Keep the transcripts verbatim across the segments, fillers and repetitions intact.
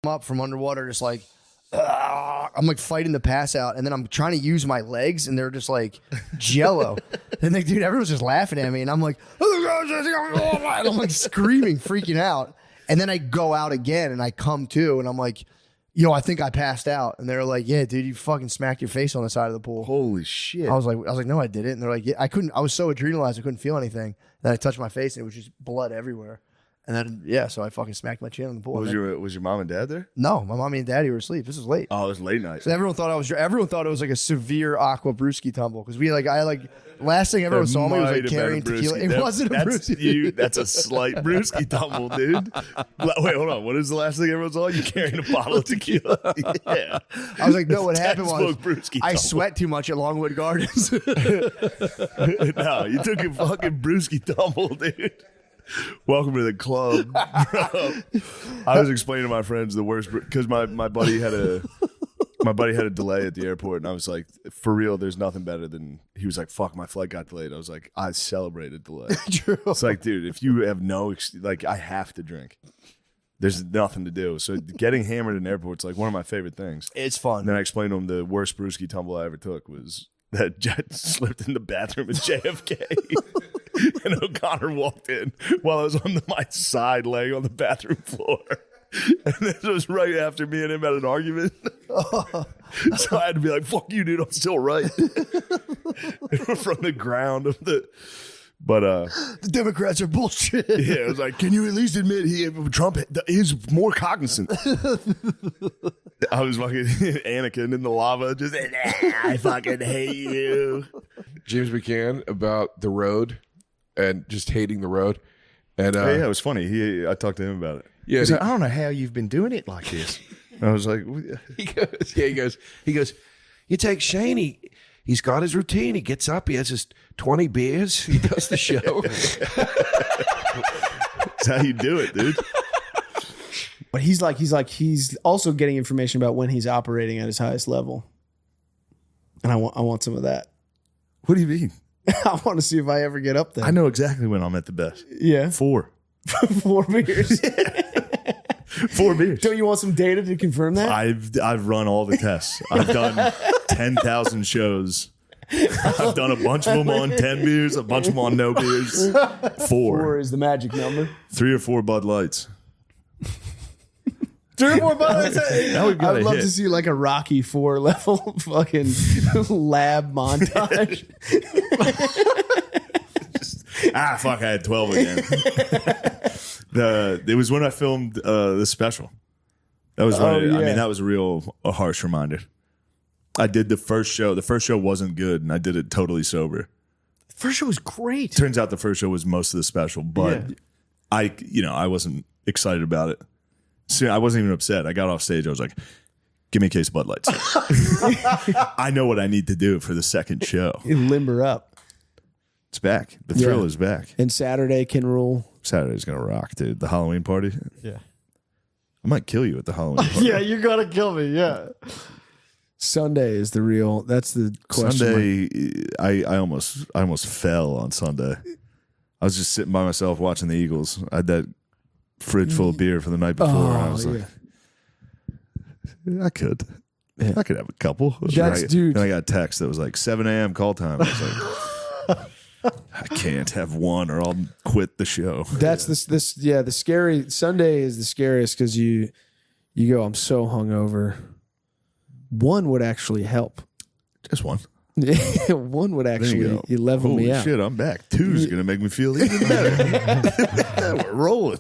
up from underwater, just like, ah, I'm like fighting to pass out, and then I'm trying to use my legs, and they're just like jello. And like, dude, everyone's just laughing at me, and I'm like, and I'm like screaming, freaking out. And then I go out again, and I come to, and I'm like, yo, I think I passed out. And they're like, yeah, dude, you fucking smacked your face on the side of the pool. Holy shit. I was like, I was like, no, I didn't. And they're like, yeah, I couldn't. I was so adrenalized, I couldn't feel anything. Then I touched my face, and it was just blood everywhere. And then, yeah, so I fucking smacked my chin on the pool. Was then, your was your mom and dad there? no, my mommy and daddy were asleep. This was late. Oh, it was late night. So everyone thought I was. Everyone thought it was like a severe aqua brewski tumble because we like I like last thing everyone That saw me was might like have been a carrying tequila. brewski. It That- wasn't a that's brewski. You, that's a slight brewski tumble, dude. Wait, hold on. What is the last thing everyone saw? You carrying a bottle of tequila? Yeah. I was like, no. What happened was Textbook brewski I tumble. sweat too much at Longwood Gardens. No, you took a fucking brewski tumble, dude. Welcome to the club, bro. I was explaining to my friends the worst because my, my buddy had a my buddy had a delay at the airport, and I was like, for real, there's nothing better than. He was like, fuck, my flight got delayed. I was like, I celebrated delay. True. It's like, dude, if you have no ex- like, I have to drink. There's nothing to do. So getting hammered in airports like one of my favorite things. It's fun. And then I explained to him the worst brewski tumble I ever took was that Jet slipped in the bathroom at J F K. And O'Connor walked in while I was on the, my side laying on the bathroom floor. And this was right after me and him had an argument. So I had to be like, fuck you, dude, I'm still right. From the ground of the... But uh, the Democrats are bullshit. yeah, it was like, can you at least admit he Trump is more cognizant? I was fucking Anakin in the lava, just I fucking hate you. James McCann about the road and just hating the road. And uh, Oh, yeah, it was funny. He, I talked to him about it. Yeah, He's he- like, I don't know how you've been doing it like this. I was like, he goes, yeah, he goes, he goes, you take Shane, he, he's got his routine. He gets up, he has his twenty beers, he does the show. that's how you do it, dude. But he's like, he's like, he's also getting information about when he's operating at his highest level. And I want, I want some of that. What do you mean? I want to see if I ever get up there. I know exactly when I'm at the best. Yeah. Four. Four beers. Four beers. Don't you want some data to confirm that? I've I've run all the tests. I've done ten thousand shows. I've done a bunch of them on ten beers, a bunch of them on no beers. Four. Four is the magic number. Three or four Bud Lights. Three or four bullets. Now we've got I'd a love hit. to see like a Rocky Four level fucking lab montage. Ah, fuck, I had twelve again. the It was when I filmed uh, the special. That was when Oh, it, I yeah. mean, that was a real a harsh reminder. I did the first show. The first show wasn't good, and I did it totally sober. First show was great. Turns out the first show was most of the special, but Yeah. I, you know, I wasn't excited about it. So I wasn't even upset. I got off stage. I was like, give me a case of Bud Lights. I know what I need to do for the second show. You limber up. It's back. The thrill Yeah. is back. And Saturday can rule. Saturday's going to rock, dude. The Halloween party. Yeah. I might kill you at the Halloween party. Yeah, you're gonna kill me. Yeah. Sunday is the real. That's the question. Sunday, I, I almost I almost fell on Sunday. I was just sitting by myself watching the Eagles. I had that fridge full of beer from the night before. Oh, and I was yeah. like, I could. I could have a couple. That's- and I, dude. And I got a text that was like seven a.m. call time. I was like, I can't have one or I'll quit the show. That's this. This. Yeah. The scary Sunday is the scariest because you, you go. I'm so hungover. One would actually help. Just one. One would There actually you go. you level Holy me out. shit, I'm back. Two's going to make me feel even better. We're rolling.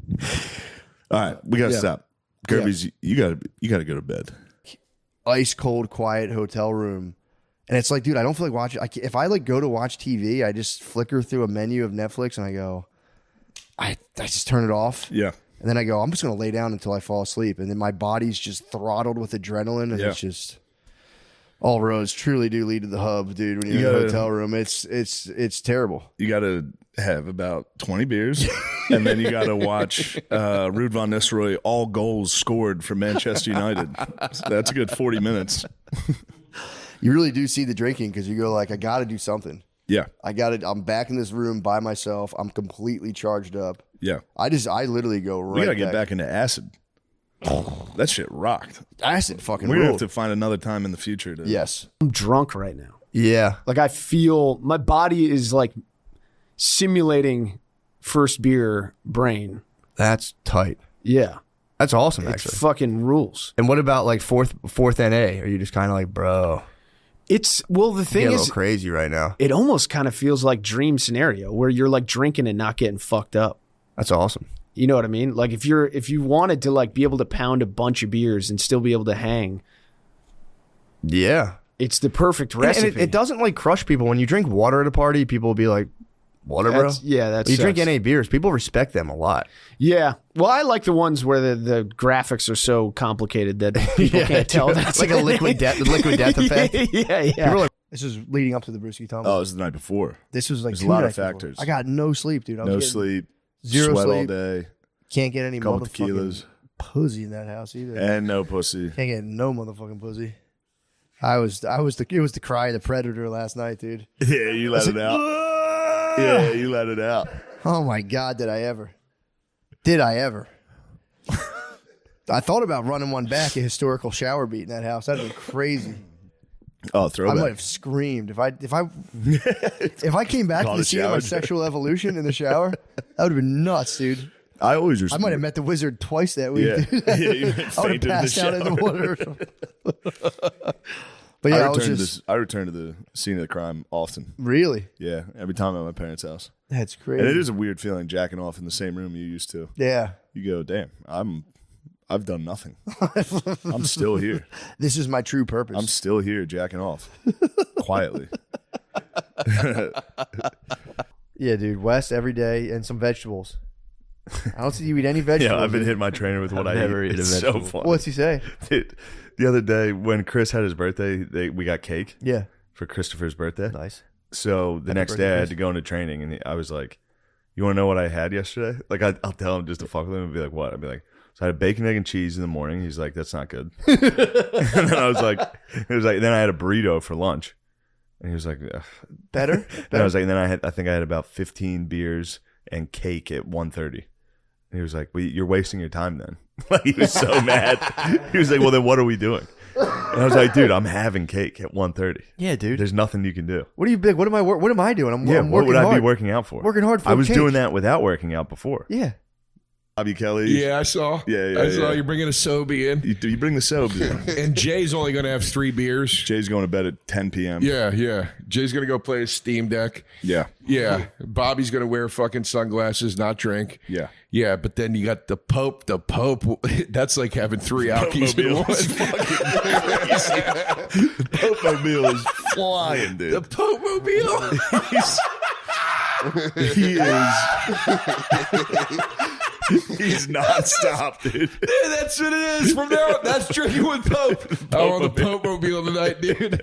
All right, we got to Yeah. stop. Kirby's, you got to you got to go to bed. Ice cold, quiet hotel room. And it's like, dude, I don't feel like watching. I, ca- if I like go to watch T V, I just flicker through a menu of Netflix and I go, I, I just turn it off. Yeah. And then I go, I'm just going to lay down until I fall asleep. And then my body's just throttled with adrenaline. And Yeah. it's just, all roads truly do lead to the hub, dude. When you're You in a gotta- hotel room, it's, it's, it's terrible. You got to have about twenty beers, and then you got to watch uh, Ruud van Nistelrooy all goals scored for Manchester United. So that's a good forty minutes. You really do see the drinking because you go like, I got to do something. Yeah, I got it. I'm back in this room by myself. I'm completely charged up. yeah. I just, I literally go right We got to get back. back into acid. That shit rocked. Acid fucking We're gonna have ruled. to find another time in the future. To, Yes. I'm drunk right now. Yeah. Like I feel my body is like simulating first beer brain. That's tight. Yeah. That's awesome, It actually. fucking rules. And what about like fourth fourth N A? Are you just kind of like, bro, It's well the get thing a is little crazy right now? it almost kind of feels like dream scenario where you're like drinking and not getting fucked up. That's awesome. You know what I mean? Like if you're if you wanted to like be able to pound a bunch of beers and still be able to hang, Yeah. it's the perfect And, recipe. and it, it doesn't like crush people. When you drink water at a party, people will be like, water, bro? That's- yeah, that's When you drink N A beers, people respect them a lot. Yeah. Well, I like the ones where the, the graphics are so complicated that people Yeah, can't tell. dude, That's it's like a liquid death, the liquid death effect. yeah, yeah. People are like, this was leading up to the Brewski Tumble. Oh, it was the night before. This was like There's a two lot of nights before. factors. I got no sleep, dude. I was No getting sleep, zero sweat all sleep. day, Can't get any couple motherfucking tequilas, pussy in that house either. and no pussy. Can't get no motherfucking pussy. I was, I was the, it was the cry of the predator last night, dude. Yeah, you let it out. Yeah, you let it out. Oh my god, did I ever? Did I ever? I thought about running one back, a historical shower beat in that house. That'd be crazy. Oh, I throwback. might have screamed if I if I if I came back Call to the it scene of shower my day. sexual evolution in the shower. That would have been nuts, dude. I always I just. might have met the wizard twice that week. Yeah, dude. yeah you I would have fainted in the passed out in the shower. water. Or something. But yeah, I, I was return, just to, I return to the scene of the crime often. really. Yeah, every time at my parents' house. That's crazy. And it is a weird feeling jacking off in the same room you used to. Yeah. You go, damn, I'm, I've done nothing. I'm still here. This is my true purpose. I'm still here jacking off quietly. yeah, dude. West every day and some vegetables. I don't see you eat any vegetables. Yeah, I've been dude. hitting my trainer with what I never eat. eat a It's so vegetable. fun. What's he say? Dude, the other day when Chris had his birthday, they, we got cake Yeah. for Christopher's birthday. Nice. So the next birthday, day I Chris. had to go into training, and I was like, "You want to know what I had yesterday?" Like I, I'll tell him just to fuck with him and be like, "What?" I'd be like, "So I had a bacon, egg, and cheese in the morning." He's like, "That's not good." And then I was like, "It was like." Then I had a burrito for lunch, and he was like, "Ugh." Better? And I was like, and then I had, I think I had about fifteen beers and cake at one thirty. And he was like, well, "You're wasting your time then." Like he was so mad. He was like, "Well, then what are we doing?" And I was like, "Dude, I'm having cake at one thirty. Yeah, dude. There's nothing you can do." What are you big? What am I? wor- What am I doing? I'm, Yeah, I'm what working would I hard. be working out for? Working hard for I was cake. doing that without working out before. Yeah. Bobby Kelly. Yeah, I saw. Yeah, yeah, I saw yeah. you're bringing a Sobe in. You, you bring the soap in. And Jay's only going to have three beers. Jay's going to bed at ten p.m. Yeah, yeah. Jay's going to go play his Steam Deck. Yeah. Yeah. Bobby's going to wear fucking sunglasses, not drink. Yeah. Yeah, but then you got the Pope. The Pope, that's like having three alkies in Pope-mobile one. is fucking crazy. The Pope-mobile is flying, dude. The Pope Mobile. he is. He's nonstop, dude. Yeah, that's what it is. From now on, that's drinking with Pope. I'm on the Pope Mobile tonight, dude.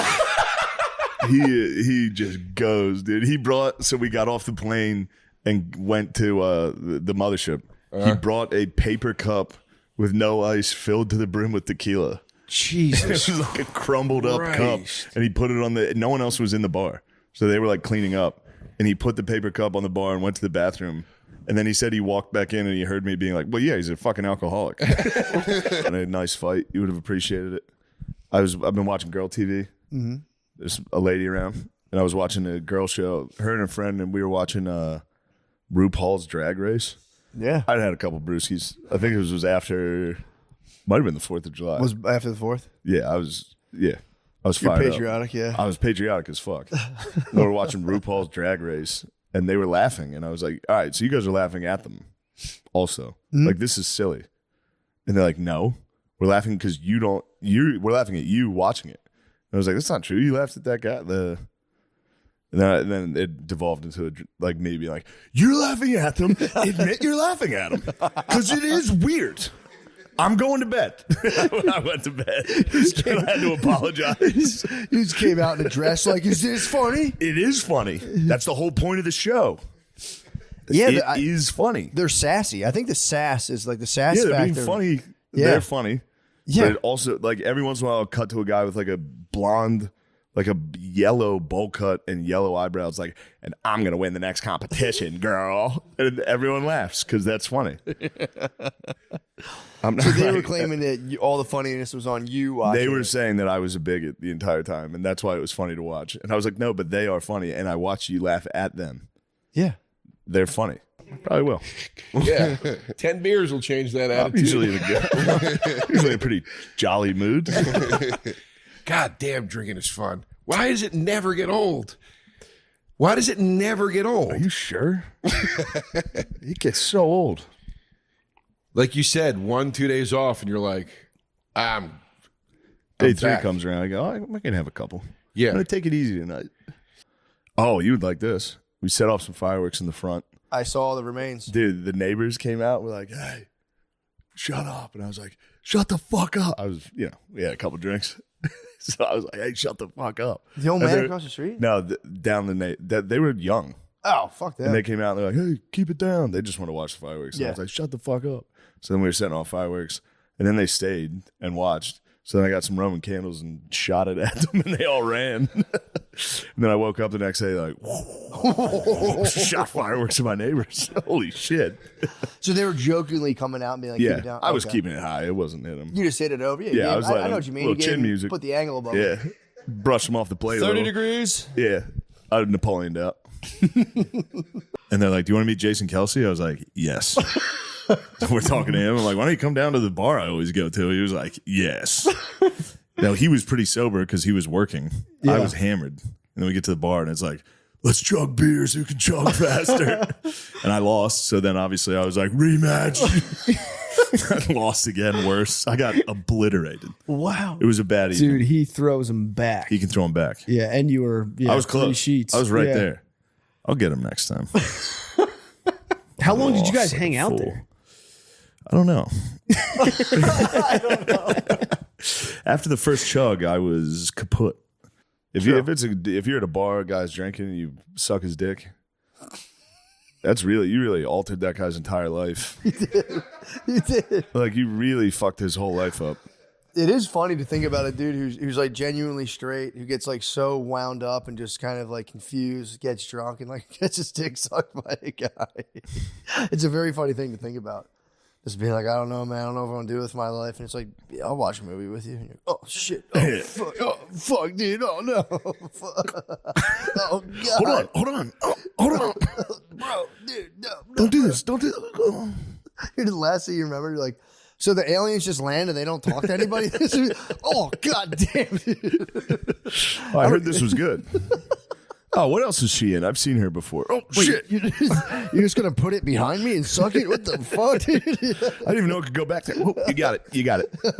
He he just goes, dude. He brought. So we got off the plane and went to uh, the, the mothership. He brought a paper cup with no ice, filled to the brim with tequila. Jesus. It was like a crumbled up cup, Christ. and he put it on the. No one else was in the bar, so they were like cleaning up, and he put the paper cup on the bar and went to the bathroom. And then he said he walked back in and he heard me being like, "Well, yeah, he's a fucking alcoholic." And a nice fight. You would have appreciated it. I was. I've been watching Girl T V. Mm-hmm. There's a lady around, and I was watching a girl show. Her and a friend, and we were watching uh, RuPaul's Drag Race. Yeah. I'd had a couple brewskis. I think it was, was after. Might have been the Fourth of July. Was after the fourth. Yeah, I was. Yeah, I was You're fired up. patriotic, yeah. I was patriotic as fuck. We were watching RuPaul's Drag Race, and they were laughing, and I was like, "All right, so you guys are laughing at them, also. Like this is silly." And they're like, "No, we're laughing because you don't. You we're laughing at you watching it." And I was like, "That's not true. You laughed at that guy." The and then, and then it devolved into a, like me being like, "You're laughing at them. Admit you're laughing at them because it is weird." I'm going to bed. When I went to bed, and I had to apologize. You just came out in a dress like, is this funny? It is funny. That's the whole point of the show. Yeah, it the- I- is funny. They're sassy. I think the sass is like the sass Yeah, they're factor. being funny. Yeah. They're funny. Yeah. But also, like every once in a while, I'll cut to a guy with like a blonde, like a yellow bowl cut and yellow eyebrows, like, and I'm gonna win the next competition, girl. And everyone laughs because that's funny. I'm not So they were like- claiming that you, all the funniness was on you. Watching They were it. saying that I was a bigot the entire time, and that's why it was funny to watch. And I was like, no, but they are funny, and I watch you laugh at them. Yeah. They're funny. Probably will. Yeah. Ten beers will change that I'm attitude. usually in a good, usually in a pretty jolly mood. God damn, drinking is fun. Why does it never get old? Why does it never get old? Are you sure? It gets so old. Like you said, one, two days off, and you're like, I'm. Day I'm three back. comes around. I go, oh, I can have a couple. Yeah. I'm gonna take it easy tonight. Oh, you would like this. We set off some fireworks in the front. I saw the remains. Dude, the neighbors came out. We're like, hey, shut up. And I was like, shut the fuck up. I was, you know, we had a couple drinks. So I was like, hey, shut the fuck up. The old And man they're- across the street? No, the, down the na- that they were young. Oh, fuck that. And they came out and they're like, hey, keep it down. They just want to watch the fireworks. And I Yeah. was like, shut the fuck up. So then we were setting off fireworks. And then they stayed and watched. So then I got some Roman candles and shot it at them, and they all ran. And then I woke up the next day like, shot fireworks at my neighbors. Holy shit. So they were jokingly coming out and being like, keep Yeah, it down. I was Okay. keeping it high. It wasn't in them. You just hit it over? Yeah, Yeah, you I gave- was I, letting I know them- what you mean. little You gave chin him- music. Put the angle above Yeah. it. Brush them off the plate a little. degrees. Yeah. I had Napoleoned out. And they're like, do you want to meet Jason Kelsey? I was like, yes. We're talking to him. I'm like, why don't you come down to the bar I always go to? He was like, yes. Now, he was pretty sober because he was working. I was hammered. And then we get to the bar and it's like, let's chug beers. Who can chug faster? And I lost. So then obviously I was like, rematch. I lost again. Worse. I got obliterated. Wow. It was a bad evening. Dude, he throws him back. He can throw him back. Yeah, and you were. Yeah, I was three close. Sheets. I was right Yeah. there. I'll get him next time. How long did you guys Lost like hang a out fool. there? I don't know. I don't know. After the first chug, I was kaput. If you if it's a, if you're at a bar, a guy's drinking, and you suck his dick. That's really you really altered that guy's entire life. You did. Like you really fucked his whole life up. It is funny to think about a dude who's who's like genuinely straight, who gets like so wound up and just kind of like confused, gets drunk, and like gets his dick sucked by a guy. It's a very funny thing to think about. Just being like, I don't know, man. I don't know what I'm gonna do with my life. And it's like, yeah, I'll watch a movie with you. And you're, oh shit! Oh fuck! Oh fuck, dude! Oh no! Fuck. Oh god! Hold on, hold on, oh, hold on. bro, dude, no, no. Don't do this. Don't do this. You're the last thing you remember. You're like, so the aliens just land and they don't talk to anybody. Oh god damn! Dude. Oh, I heard this was good. Oh, what else is she in? I've seen her before. Oh Wait, shit! You're just, you're just gonna put it behind me and suck it? What the fuck, dude? I didn't even know it could go back there. Whoa, you got it. You got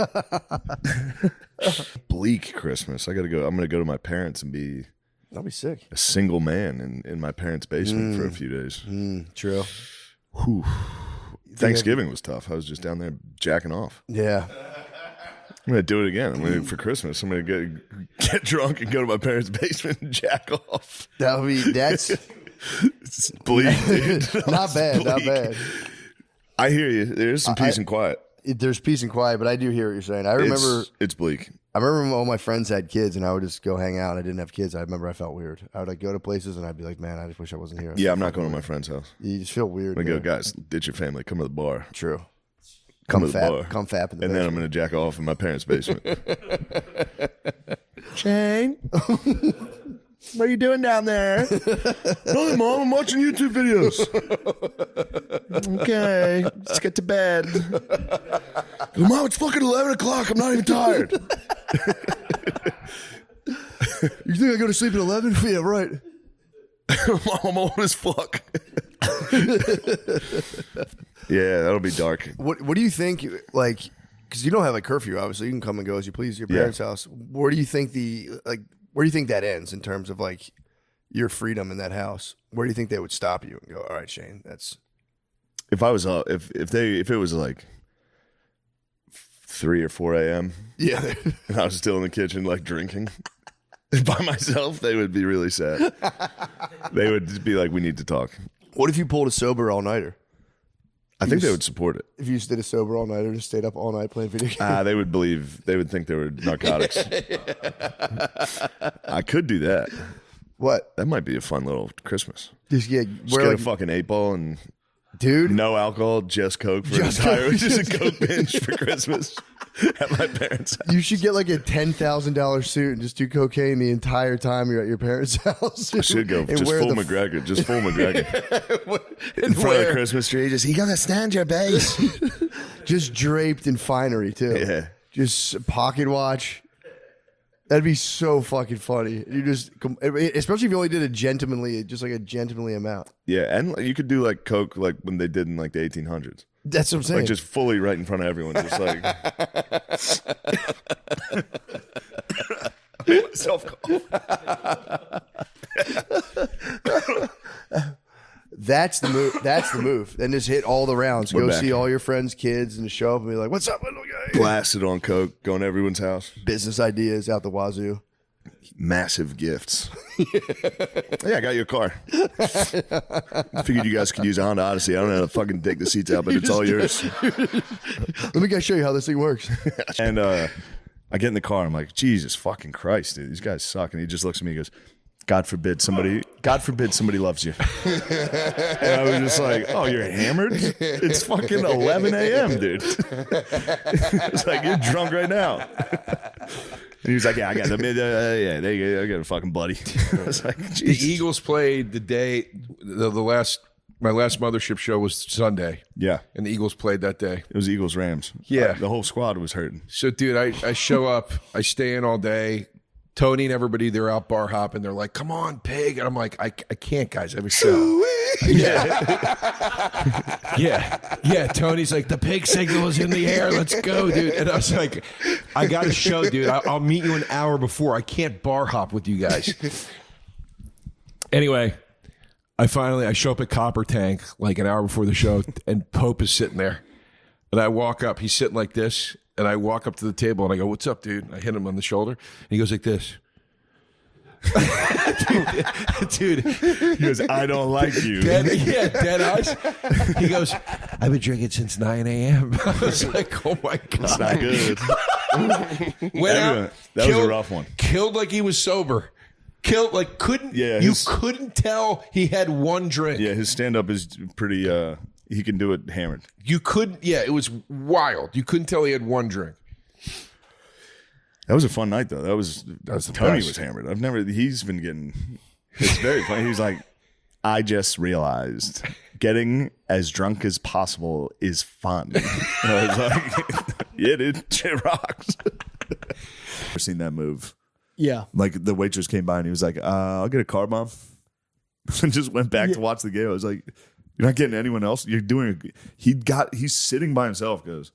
it. Bleak Christmas. I got to go. I'm going to go to my parents and be That'll be sick. a single man in, in my parents' basement for a few days. Mm, true. Whew. Thanksgiving was tough. I was just down there jacking off. Yeah. I'm going to do it again. I'm going to for Christmas. I'm going to get get drunk and go to my parents' basement and jack off. That'll be that's It's bleak, dude. not It's bad. Not bleak. bad. I hear you. There's some peace I- and quiet. It, there's peace and quiet, but I do hear what you're saying. I remember It's, it's bleak. I remember when all my friends had kids and I would just go hang out and I didn't have kids. I remember I felt weird. I would like go to places and I'd be like, man, I just wish I wasn't here. Yeah, I'm not going to my friend's house. You just feel weird. I'm going to go, man. guys, ditch your family. Come to the bar. True. Come Come to the fap. bar. Come fap in the And then I'm basement. going to jack off in my parents' basement. Shane, what are you doing down there? Nothing, Mom. I'm watching YouTube videos. Okay, let's get to bed. Mom, it's fucking eleven o'clock. I'm not even tired. You think I go to sleep at eleven? Yeah, right. Mom, I'm old as fuck. Yeah, that'll be dark. What What do you think? Like, because you don't have a curfew, obviously, you can come and go as you please. Your Yeah. parents' house. Where do you think the like? Where do you think that ends in terms of like your freedom in that house? Where do you think they would stop you and go? All right, Shane, that's If I was up, if if they if it was like three or four a.m. yeah. and I was still in the kitchen like drinking by myself, they would be really sad. They would just be like, "We need to talk." What if you pulled a sober all nighter? I think they would support it. If you just did a sober all night or just stayed up all night playing video games. Ah, they would believe. They would think they were narcotics. I could do that. What? That might be a fun little Christmas. Just yeah, Just wear get like, a fucking eight ball and dude. no alcohol, just Coke for Just an entire, Coke. just a Coke binge for Christmas at my parents' house. You should get like a ten thousand dollar suit and just do cocaine the entire time you're at your parents' house. I should go And just wear full the- McGregor, just full McGregor in front of wear- the Christmas tree. Just you gotta stand your base. just draped in finery too. Yeah. Just pocket watch. That'd be so fucking funny. You just, especially if you only did a gentlemanly, just like a gentlemanly amount. Yeah, and you could do like Coke, like when they did in like the eighteen hundreds, That's what I'm saying. like just fully right in front of everyone, just like. Self That's the move. That's the move. Then just hit all the rounds. We're Go back. see all your friends' kids and just show up and be like, "What's up, little guy?" blasted on Coke, going to everyone's house. Business ideas out the wazoo. Massive gifts. Yeah, I got you a car. I figured you guys could use a Honda Odyssey. I don't know how to fucking take the seats out, but it's all yours. Let me guys show you how this thing works. And uh, I get in the car. I'm like, Jesus fucking Christ, dude. These guys suck. And he just looks at me and goes, God forbid somebody, God forbid somebody loves you. And I was just like, oh, you're hammered? It's fucking eleven a.m., dude. It's like, you're drunk right now. And he was like, yeah, I got them. Uh, yeah, there you go. I got a fucking buddy. I was like, The Jesus. Eagles played the day the, the last my last mothership show was Sunday, Yeah, and the Eagles played that day. it was Eagles Rams. Yeah. the whole squad was hurting. So, dude, I, I show up, I stay in all day. Tony and everybody, they're out bar hopping. They're like, "Come on, pig!" And I'm like, "I, I can't, guys. I have a show." Yeah, yeah, yeah. Tony's like, "The pig signal is in the air. Let's go, dude." And I was like, "I got a show, dude. I, I'll meet you an hour before. I can't bar hop with you guys." Anyway, I finally I show up at Copper Tank like an hour before the show, and Pope is sitting there, and I walk up. He's sitting like this. And I walk up to the table and I go, "What's up, dude?" And I hit him on the shoulder. And he goes like this. dude, dude. He goes, I don't like you. Dead, yeah, dead eyes. He goes, "I've been drinking since nine a.m. I was like, oh my God. It's not good. Went out, That was a killed- rough one. Killed like he was sober. Killed like couldn't, Yeah, you his- couldn't tell he had one drink. Yeah, his stand up is pretty, uh, he can do it hammered. You couldn't, yeah, it was wild. You couldn't tell he had one drink. That was a fun night, though. That was, was the Tony best. was hammered. I've never, he's been getting, it's very funny. He's like, I just realized getting as drunk as possible is fun. And I was like, yeah, dude, shit rocks. Ever seen that move? Yeah. Like the waitress came by and he was like, uh, I'll get a car bomb. And just went back to watch the game. I was like, you're not getting anyone else. You're doing, a, he got, he's sitting by himself, goes,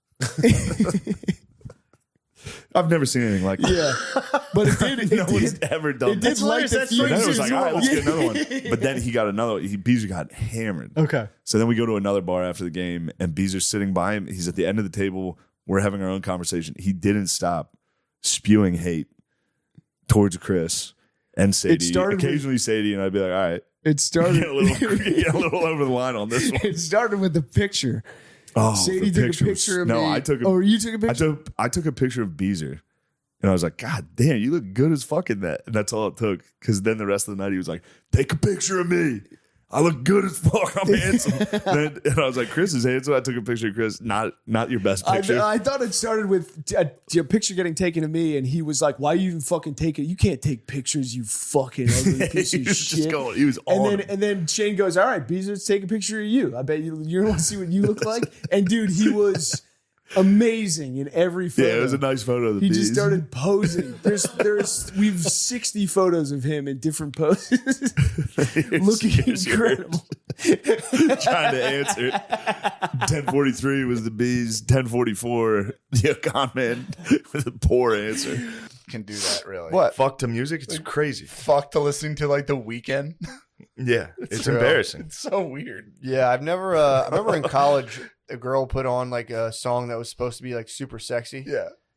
I've never seen anything like that. Yeah. But it did. It No one's did. ever done It that. did light the But then it was fuse like, as all right, well. let's get another one. But then he got another. He Beezer got hammered. Okay. So then we go to another bar after the game, and Beezer's sitting by him. He's at the end of the table. We're having our own conversation. He didn't stop spewing hate towards Chris and Sadie. started with- Occasionally Sadie, and I'd be like, all right, It started. get a little, get a little over the line on this one. It started with the picture. Oh, Sadie the took a picture was- picture of no, me. I took a, Oh, you took a I picture. took I took a picture of Beezer, and I was like, God damn, you look good as fuck in that. And that's all it took. Because then the rest of the night he was like, take a picture of me. I look good as fuck. I'm handsome. Then, and I was like, Chris is handsome. I took a picture of Chris. Not not your best I, picture. I thought it started with a, a picture getting taken of me, and he was like, "Why you even fucking take it? You can't take pictures, you fucking ugly piece he of was shit." just going. He was and on. then him. and then Shane goes, "All right, Beezer, let's take a picture of you. I bet you you want to see what you look like." And dude, he was amazing in every photo. Yeah, it was a nice photo of the He bees. just started posing. There's there's we've sixty photos of him in different poses, looking Here's yours. incredible. trying to answer. ten forty-three was the bees. ten forty-four, the con man with a poor answer. Can do that really. What? Fuck to music. It's crazy. Fuck to listening to like The Weeknd. Yeah, it's True. embarrassing. It's so weird. Yeah, I've never. Uh, I remember in college, a girl put on like a song that was supposed to be like super sexy. Yeah.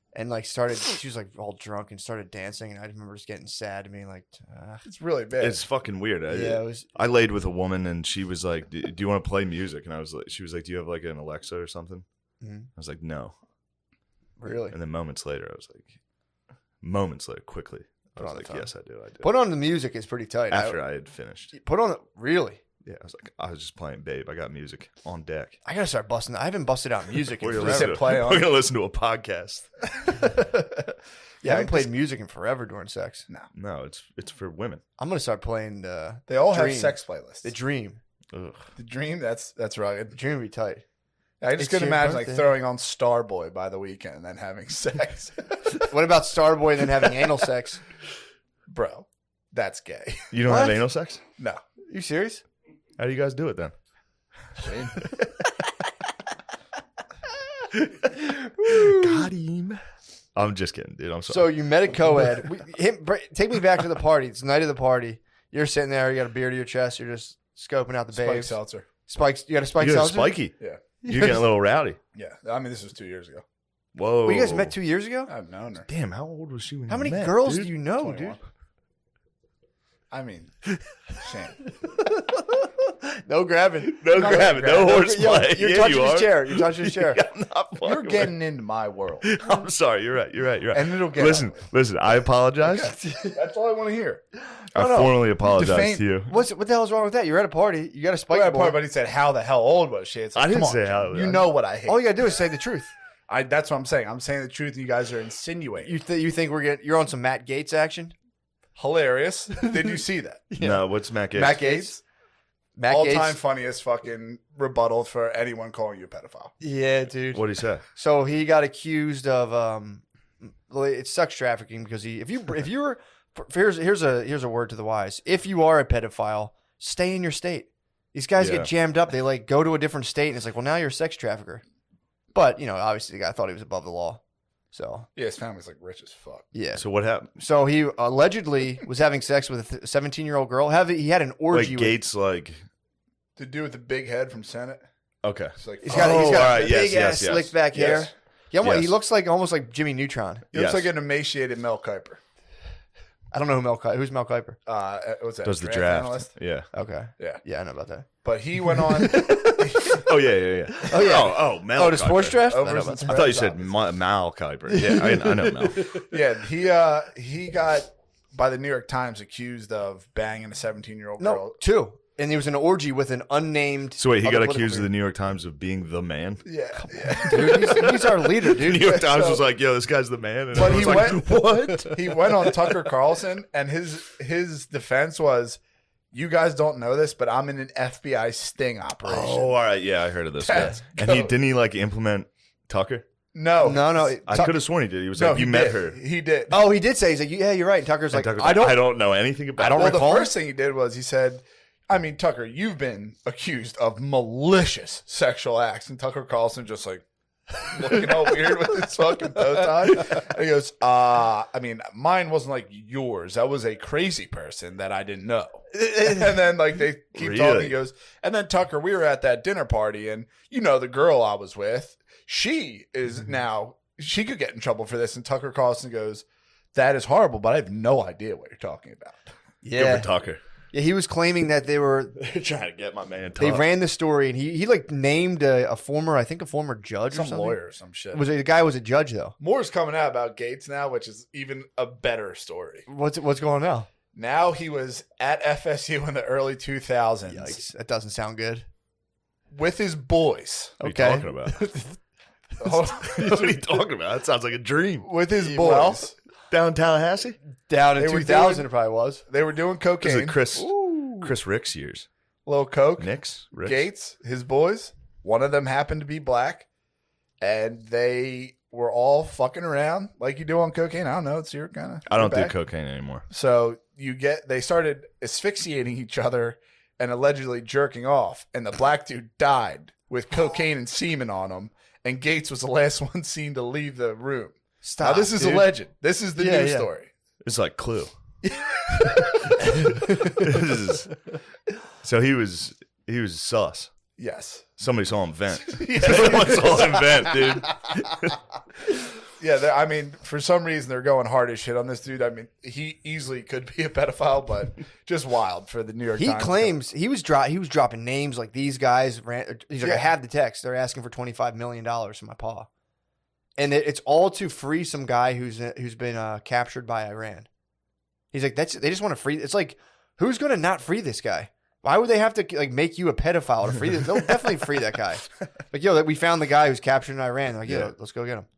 and like started. She was like all drunk and started dancing, and I remember just getting sad and being like, uh, It's really bad. It's fucking weird. I, yeah, it was. I laid with a woman and she was like, "Do do you want to play music?" And I was like, "She was like, do you have like an Alexa or something?" Mhm. I was like, "No." Really? And then moments later, I was like, moments later, quickly, I Put was on the like, phone. "Yes, I do. I do." Put on the music is pretty tight. After I, I had finished, put on the really. yeah, I was like, I was just playing, babe. I got music on deck. I gotta start busting. I haven't busted out music in We're gonna, forever. listen said to, play on. we're gonna listen to a podcast. Yeah, I haven't played music in forever during sex. No, it's it's for women. I'm gonna start playing uh, They all Dream. have sex playlists. the Dream. Ugh. The Dream, that's that's rugged. The Dream would be tight. I just It's couldn't your imagine like birthday. throwing on Starboy by the weekend and then having sex. What about Starboy and then having anal sex? Bro, that's gay. You don't What? have anal sex? No. You serious? How do you guys do it then? Got him. I'm just kidding, dude. I'm So sorry. you met a co-ed. We, him, br- take me back to the party. It's the night of the party. You're sitting there. You got a beer to your chest. You're just scoping out the Spike babes. Seltzer. Spikes. You got a spike you got seltzer? spiky. Yeah. You're getting a little rowdy. Yeah. I mean, this was two years ago. Whoa. Well, you guys met two years ago. I've known her. Damn, how old was she when How you many met, girls dude? do you know, twenty-one. dude? I mean, shame. No grabbing. No grabbing, no horseplay. You're Yeah, touching you his are. chair. You're touching his chair. I'm not fucking You're with- getting into my world. I'm sorry. You're right. You're right. You're right. And it'll get listen. ugly. Listen. I apologize. That's all I want to hear. I No, no. formally apologize Defame- to you. What's what the hell's wrong with that? You're at a party. You got a spike Well, that boy. part, but he said, "How the hell old was she?" It's like, I didn't come on, say how- Jim. You know what I hate. All you gotta do is say the truth. I, that's what I'm saying. I'm saying the truth. And you guys are insinuating. You th- you think we're getting? You're on some Matt Gates action? Hilarious. Did you see that? No. What's Matt Gates? Matt Gates, Matt all Gates. time funniest fucking rebuttal for anyone calling you a pedophile. Yeah, dude. What did he say? So he got accused of um, well, it's sex trafficking because he if you if you were here's here's a here's a word to the wise. If you are a pedophile, stay in your state. These guys Yeah. get jammed up. They like go to a different state, and it's like, well, now you're a sex trafficker. But you know, obviously, the guy thought he was above the law. So Yeah, his family's like rich as fuck. yeah. So what happened? So he allegedly was having sex with a seventeen year old girl. Have he had an orgy? Like with, Gates, like The dude with the big head from Senate. okay. It's like He's got, Oh, he's got all a right. big Yes, ass yes, yes. slicked back hair. Yes. He, almost, he Yes. looks like almost like Jimmy Neutron. He looks Yes. like an emaciated Mel Kiper. I don't know who Mel Kiper. Who's Mel Kiper? Uh, what's that? Does the draft? analyst? Yeah. Okay. Yeah. Yeah, I know about that. But he went on Oh yeah, yeah, yeah. Oh, yeah. Oh, oh, Mel. Oh, the sports Kiper. draft? I know Overs about and that. I thought you spreads, said obviously. Ma- Mal Kiper. Yeah, I, I know Mel. Yeah, he uh he got by the New York Times accused of banging a seventeen year old No, girl. two. And there was an orgy with an unnamed. So wait, he other got political accused of the figure. New York Times of being the man. Yeah, yeah. Dude, he's, he's our leader, The New dude. York Times So- was like, "Yo, this guy's the man." And But he everyone's like, went "What?" he went on Tucker Carlson, and his his defense was, "You guys don't know this, but I'm in an F B I sting operation." Oh, all right. Yeah, I heard of this. Yeah. That's And he goat. didn't he like implement Tucker? no, No, no. I Tuck- could have sworn he did. He was no. like, he "You met did. her." He did. Oh, he did say, he's like, yeah, you're right. And Tucker's And like, Tucker's I don't. I don't know anything about. I don't it. Well, the recall. first thing he did was he said, I mean, Tucker, you've been accused of malicious sexual acts. And Tucker Carlson just like looking all weird with his fucking bow tie. And he goes, uh, I mean, mine wasn't like yours. I was a crazy person that I didn't know. And then like they keep Really? talking. He goes, and then Tucker, we were at that dinner party and you know, the girl I was with, she is now, she could get in trouble for this. And Tucker Carlson goes, that is horrible, but I have no idea what you're talking about. Good Yeah. for Tucker. Yeah, he was claiming that they were. They're trying to get my man. They Tuck. ran the story, and he he like named a, a former, I think, a former judge or Some something. lawyer or some shit. Was it, the guy was a judge though? More's coming out about Gates now, which is even a better story. What's what's going on now? Now he was at F S U in the early two thousands Yikes, that doesn't sound good. with his boys. What are you Okay. talking about? Hold What are you talking about? That sounds like a dream. with his Yeah, boys. well, Down in Tallahassee? Down in They were two thousand, doing- it probably was. They were doing This cocaine. is Chris Chris Rick's years. Little coke. Nick's? Rick's? Gates, his boys. One of them happened to be black, and they were all fucking around like you do on cocaine. I don't know. It's your kind of. I don't do cocaine anymore. So you get they started asphyxiating each other and allegedly jerking off, and the black dude died with cocaine and semen on him, and Gates was the last one seen to leave the room. Stop. Now this is dude. a legend. This is the Yeah, news yeah. story. It's like Clue. This is- so he was he was sus. Yes. Somebody saw him vent. Someone saw him vent, dude. Yeah, they're- I mean, for some reason they're going hard as shit on this dude. I mean, he easily could be a pedophile, but just wild for the New York He Times. claims he was dro- he was dropping names like these guys. Ran, he's like, Yeah. I have the text. They're asking for twenty five million dollars for my paw, and it, it's all to free some guy who's uh, who's been uh, captured by Iran. He's like, that's they just want to free. It's like, who's going to not free this guy? Why would they have to like make you a pedophile to free this? They'll definitely free that guy. Like, yo, that we found the guy who's captured in Iran. They're like, yo, Yeah. let's go get him.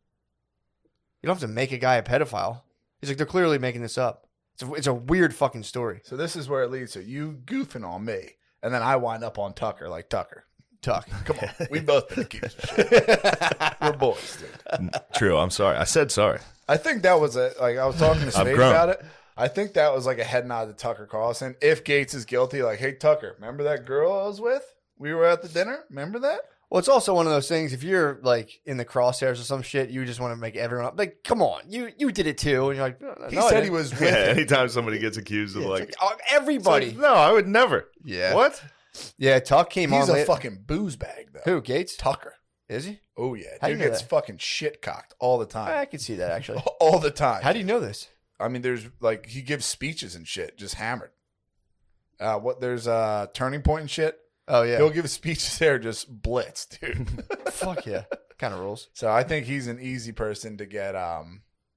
You don't have to make a guy a pedophile. He's like, they're clearly making this up. It's a, it's a weird fucking story. So this is where it leads to you goofing on me, and then I wind up on Tucker like Tucker. Tuck. Come on, we both been accused of shit. We're boys, dude. True. I'm sorry. I said sorry. I think that was a like I was talking to Spade grown. about it. I think that was like a head nod to Tucker Carlson. If Gates is guilty, like, hey Tucker, remember that girl I was with? We were at the dinner. Remember that? Well, it's also one of those things. If you're like in the crosshairs or some shit, you just want to make everyone up. Like, come on, you you did it too, and you're like, no, He no, I said didn't. he was with Yeah, him. anytime somebody gets accused of Yeah, like, it's like, oh, everybody. It's like, no, I would never. Yeah. What? Yeah, Tuck came He's on. a late- fucking booze bag though. Who Gates? Tucker. Is he? Oh yeah, How do dude you know gets that? fucking shit cocked all the time. I can see that actually. All the time. How do you know this? I mean, there's like he gives speeches and shit, just hammered. Uh, what there's uh turning point and shit. Oh yeah. He'll give speeches there, just blitz, dude. Fuck yeah. Kind of rules. So I think he's an easy person to get um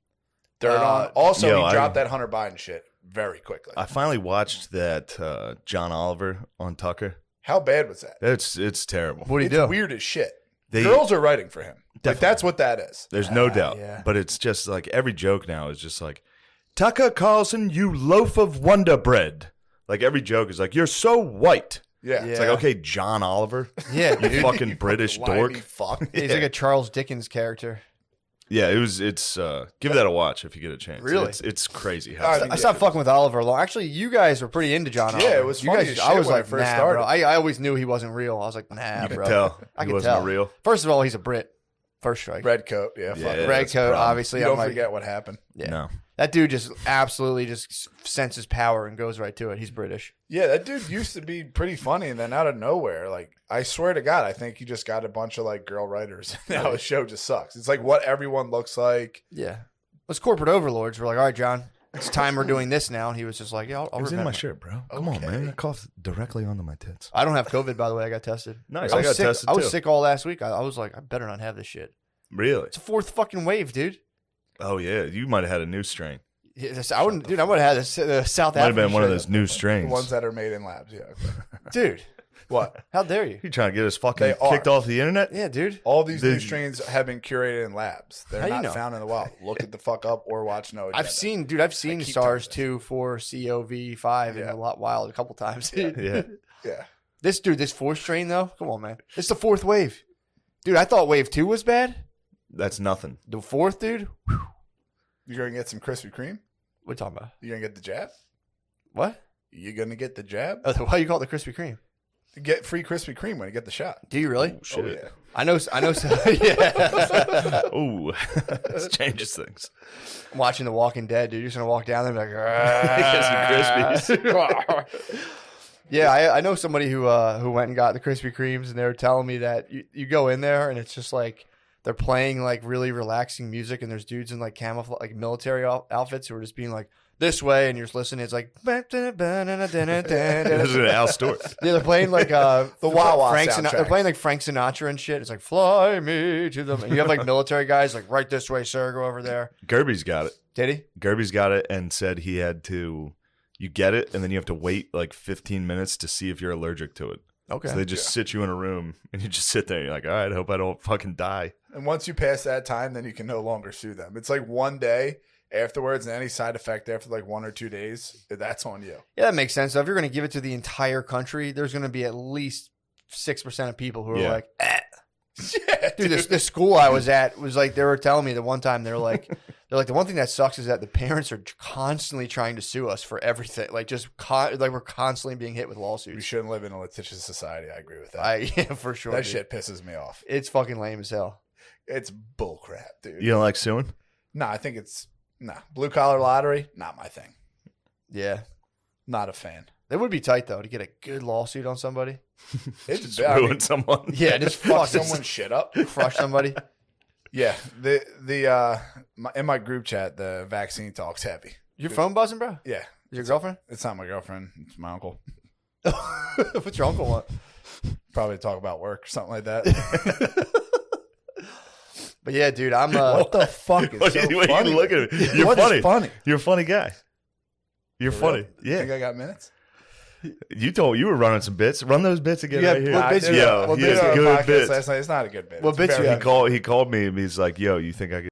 dirt Uh, on. Also, yo, he I- dropped that Hunter Biden shit very quickly. I finally watched that uh, John Oliver on Tucker. How bad was that? It's it's terrible. What do you It's do? weird as shit. They- Girls are writing for him. Like Definitely. that's what that is. There's no Ah, doubt. yeah. But it's just like every joke now is just like, Tucker Carlson, you loaf of Wonder Bread. Like every joke is like, you're so white. Yeah. It's Yeah. like, okay, John Oliver, Yeah, you dude. fucking British Whiny dork. fuck. He's like a Charles Dickens character. Yeah, it was. It's uh, give that a watch if you get a chance. Really? it's, it's crazy. How I mean, I stopped fucking with Oliver long. Actually, you guys were pretty into John Yeah, Oliver. it was you funny guys, as I shit was when I like, first nah, started. bro. I, I always knew he wasn't real. I was like, nah, you bro. could tell I he could wasn't tell. a real. First of all, he's a Brit. First strike. Red coat. Yeah. Fuck. Yeah, it. Red that's the coat, problem. obviously. You I'm don't like, forget what happened. yeah. No, That dude just absolutely just senses power and goes right to it. He's British. Yeah, that dude used to be pretty funny, and then out of nowhere, like I swear to God, I think he just got a bunch of like girl writers. Now his show just sucks. It's like what everyone looks like. Yeah. Those corporate overlords were like, all right, John, it's time we're doing this now. And he was just like, yeah, I'll, I'll it was in my remember. shirt, bro. Come on, Okay. man. I coughed directly onto my tits. I don't have COVID, by the way. I got tested. Nice. I I was got sick. tested I was too. sick all last week. I, I was like, I better not have this shit. Really? It's a fourth fucking wave, dude. Oh yeah, you might have had a new strain. Yeah, this- I wouldn't, dude. I would have had the uh, South Might have African been one of shit. those new The strains. ones that are made in labs. Yeah. Dude, What? how dare you? You trying to get us fucking They are. kicked off the internet? Yeah, dude. All these The- new strains have been curated in labs. They're How you not know? found in the wild. Look it the fuck up or watch No Agenda. I've seen, dude. I've seen keep SARS telling two, four, C O V five in Yeah. the lot wild a couple times. Dude. Yeah. Yeah. This dude, this fourth strain though. Come on, man. It's the fourth wave, dude. I thought wave two was bad. That's nothing. The fourth, dude. You're gonna get some Krispy Kreme. What are you talking about? You're gonna get the jab. What? You're gonna get the jab. Oh, why you call it the Krispy Kreme? Get free Krispy Kreme when you get the shot. Do you really? Oh yeah. I know. I know. Yeah. Ooh, this changes things. I'm watching The Walking Dead, dude. You're just gonna walk down there and be like, Get some Krispies. Yeah, I, I know somebody who uh, who went and got the Krispy Kremes, and they were telling me that you, you go in there and it's just like they're playing like really relaxing music, and there's dudes in like camouflage, like military out- outfits who are just being like this way, and you're just listening. It's like This yeah, is an Al Stewart. they're playing like uh The Wawa Frank Sinatra. They're soundtrack. playing like Frank Sinatra and shit. It's like fly me to them, and you have like military guys like right this way, sir, go over there. Gerby's got it. Did he? Gerby's got it and said he had to. You get it, and then you have to wait like fifteen minutes to see if you're allergic to it. Okay. So they just sit you in a room, and you just sit there. And you're like, all right, I hope I don't fucking die. And once you pass that time, then you can no longer sue them. It's like one day afterwards, and any side effect after like one or two days, that's on you. Yeah, that makes sense. So if you're going to give it to the entire country, there's going to be at least six percent of people who are Yeah. like, eh. Yeah, Dude, this, this school I was at was like, they were telling me the one time, they're like, they're like, the one thing that sucks is that the parents are constantly trying to sue us for everything. Like, just con- like we're constantly being hit with We lawsuits. shouldn't live in a litigious society. I agree with that. I, yeah, for sure. that dude. shit pisses me off. It's fucking lame as hell. It's bullcrap, dude. You don't like suing? No, I think it's nah. Blue collar lottery, not my thing. Yeah. Not a fan. It would be tight, though, to get a good lawsuit on somebody. It's Just bad. I ruin mean, someone. Yeah, just fuck fuck someone's shit up. crush somebody. Yeah, the the uh, my, in my group chat, the vaccine talk's heavy. Your phone buzzing, bro? Yeah, Your girlfriend? it's not my girlfriend. It's my uncle. What's your uncle want? Probably talk about work or something like that. But yeah, dude, I'm. Uh, What the fuck is What so are you, what are funny? you looking at me? You're What is funny. funny? You're a funny guy. You're For funny. real? Yeah. Think I got minutes? You told you were running some bits. Run those bits again Yeah, right here. what bits I you did Yo, a- what he bits has on a good podcast bits. last night. It's not a good bit. What It's bits you very have? He called. He called me and he's like, "Yo, you think I could